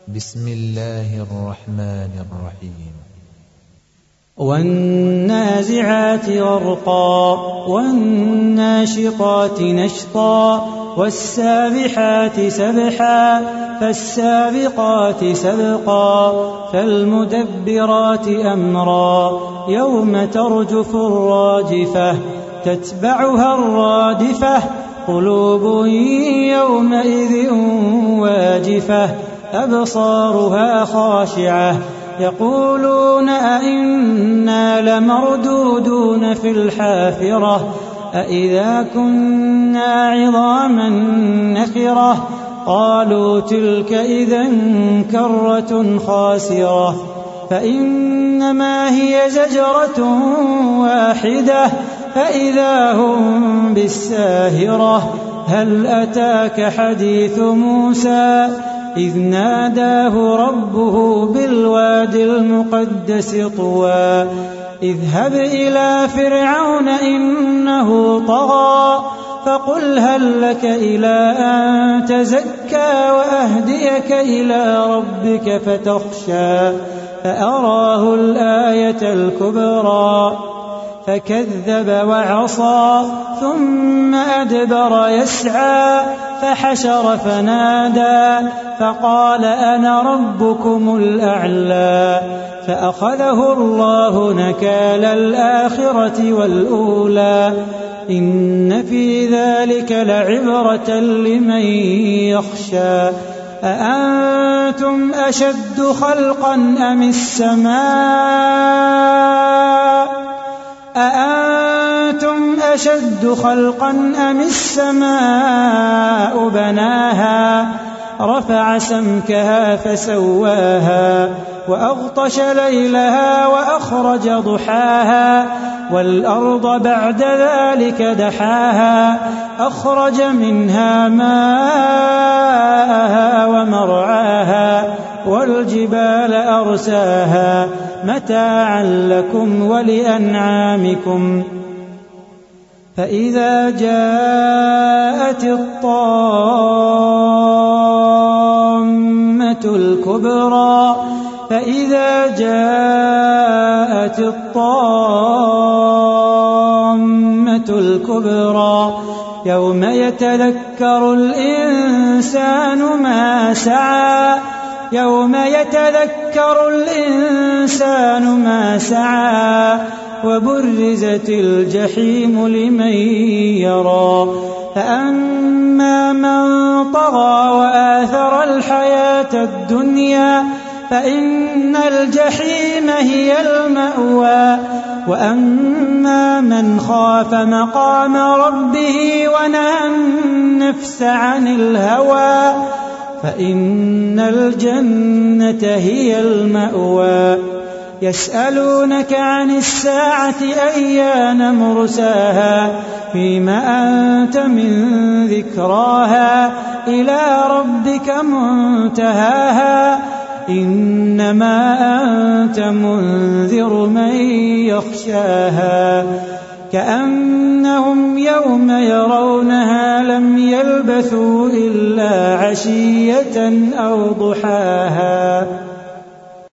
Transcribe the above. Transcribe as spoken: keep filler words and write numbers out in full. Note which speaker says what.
Speaker 1: بسم الله الرحمن الرحيم.
Speaker 2: والنازعات غرقا والناشطات نشطا والسابحات سبحا فالسابقات سبقا فالمدبرات أمرا يوم ترجف الراجفة تتبعها الرادفة قلوب يومئذ واجفة أبصارها خاشعة يقولون أئنا لمردودون في الحافرة أئذا كنا عظاما نخرة قالوا تلك إذا كرة خاسرة فإنما هي زجرة واحدة فإذا هم بالساهرة هل أتاك حديث موسى إذ ناداه ربه بالواد المقدس طوى اذهب إلى فرعون إنه طغى فقل هل لك إلى أن تزكى وأهديك إلى ربك فتخشى فأراه الآية الكبرى فكذب وعصى ثم أدبر يسعى فحشر فنادى فقال أنا ربكم الأعلى فأخذه الله نكال الآخرة والأولى إن في ذلك لعبرة لمن يخشى أأنتم أشد خلقا أم السماء أأنتم أشد خلقا أم السماء بناها رفع سمكها فسواها وأغطش ليلها وأخرج ضحاها والأرض بعد ذلك دحاها أخرج منها ماءها ومرعاها والجبال أرساها متاعا لكم ولأنعامكم فإذا جاءت الطامة الكبرى فإذا جاءت الطامة الكبرى يوم يتذكر الإنسان ما سعى يوم يتذكر الإنسان ما سعى وبرزت الجحيم لمن يرى فأما من طغى وآثر الحياة الدنيا فإن الجحيم هي المأوى وأما من خاف مقام ربه ونهى النفس عن الهوى فإن الجنة هي المأوى يسألونك عن الساعة أيان مرساها فيما أنت من ذكراها إلى ربك منتهاها إنما أنت منذر من يخشاها كأنهم يوم يرونها لم يلبثوا إلا عشية أو ضحاها.